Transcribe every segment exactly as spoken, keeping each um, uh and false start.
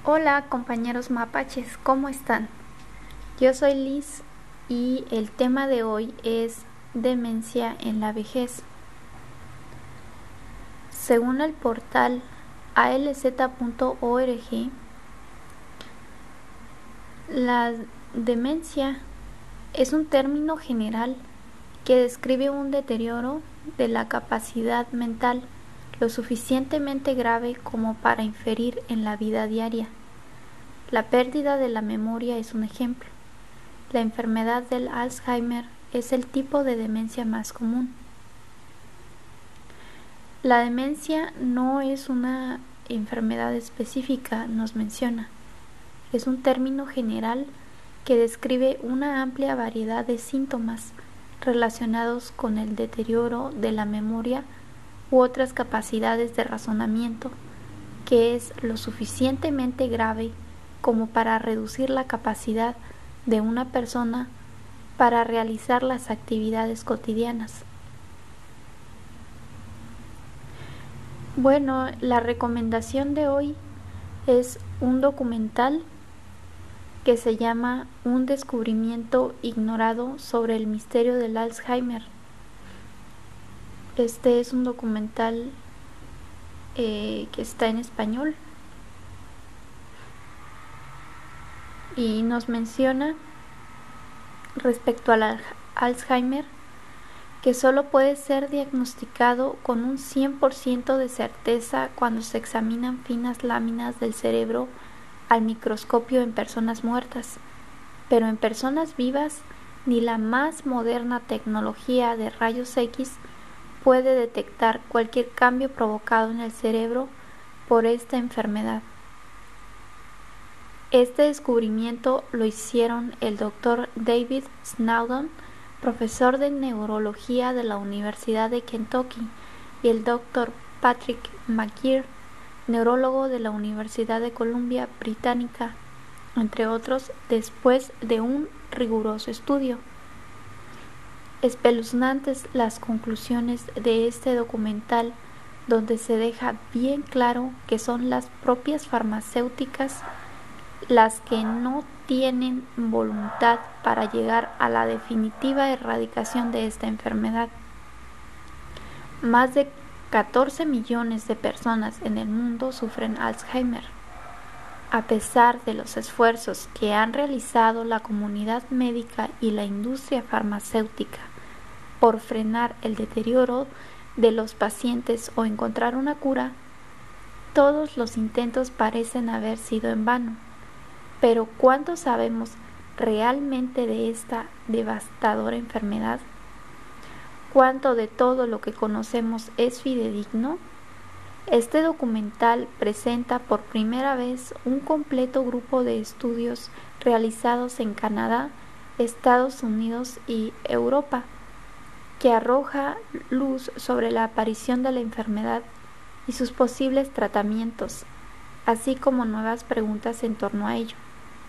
Hola compañeros mapaches, ¿cómo están? Yo soy Liz y el tema de hoy es demencia en la vejez. Según el portal A L Z punto org, la demencia es un término general que describe un deterioro de la capacidad mental lo suficientemente grave como para inferir en la vida diaria. La pérdida de la memoria es un ejemplo. La enfermedad del Alzheimer es el tipo de demencia más común. La demencia no es una enfermedad específica, nos menciona. Es un término general que describe una amplia variedad de síntomas relacionados con el deterioro de la memoria u otras capacidades de razonamiento, que es lo suficientemente grave como para reducir la capacidad de una persona para realizar las actividades cotidianas. Bueno, la recomendación de hoy es un documental que se llama Un descubrimiento ignorado sobre el misterio del Alzheimer. Este es un documental eh, que está en español y nos menciona respecto al Alzheimer que solo puede ser diagnosticado con un cien por ciento de certeza cuando se examinan finas láminas del cerebro al microscopio en personas muertas, pero en personas vivas ni la más moderna tecnología de rayos X puede detectar cualquier cambio provocado en el cerebro por esta enfermedad. Este descubrimiento lo hicieron el doctor David Snowden, profesor de neurología de la Universidad de Kentucky, y el doctor Patrick McGeer, neurólogo de la Universidad de Columbia Británica, entre otros, después de un riguroso estudio. Espeluznantes las conclusiones de este documental, donde se deja bien claro que son las propias farmacéuticas las que no tienen voluntad para llegar a la definitiva erradicación de esta enfermedad. Más de catorce millones de personas en el mundo sufren Alzheimer. A pesar de los esfuerzos que han realizado la comunidad médica y la industria farmacéutica por frenar el deterioro de los pacientes o encontrar una cura, todos los intentos parecen haber sido en vano. Pero ¿cuánto sabemos realmente de esta devastadora enfermedad? ¿Cuánto de todo lo que conocemos es fidedigno? Este documental presenta por primera vez un completo grupo de estudios realizados en Canadá, Estados Unidos y Europa, que arroja luz sobre la aparición de la enfermedad y sus posibles tratamientos, así como nuevas preguntas en torno a ello.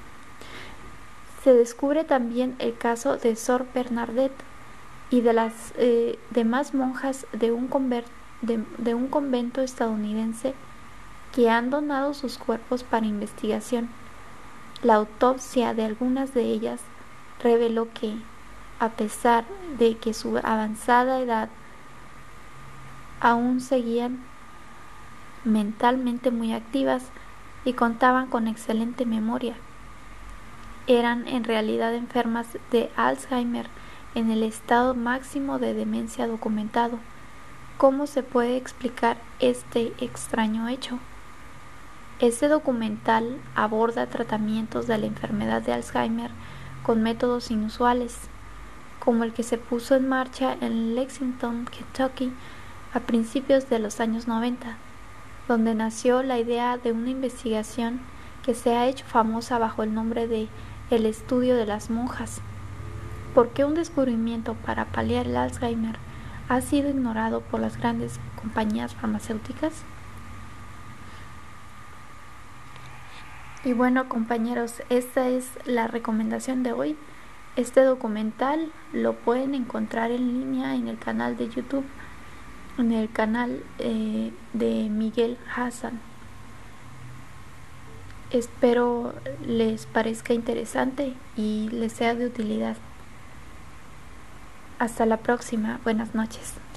Se descubre también el caso de Sor Bernadette y de las eh, demás monjas de un, de, de un convento estadounidense que han donado sus cuerpos para investigación. La autopsia de algunas de ellas reveló que, a pesar de que su avanzada edad aún seguían mentalmente muy activas y contaban con excelente memoria, eran en realidad enfermas de Alzheimer en el estado máximo de demencia documentado. ¿Cómo se puede explicar este extraño hecho? Este documental aborda tratamientos de la enfermedad de Alzheimer con métodos inusuales, como el que se puso en marcha en Lexington, Kentucky, a principios de los años noventa, donde nació la idea de una investigación que se ha hecho famosa bajo el nombre de el estudio de las monjas. ¿Por qué un descubrimiento para paliar el Alzheimer ha sido ignorado por las grandes compañías farmacéuticas? Y bueno, compañeros, esta es la recomendación de hoy. Este documental lo pueden encontrar en línea en el canal de YouTube, en el canal eh, de Miguel Hassan. Espero les parezca interesante y les sea de utilidad. Hasta la próxima. Buenas noches.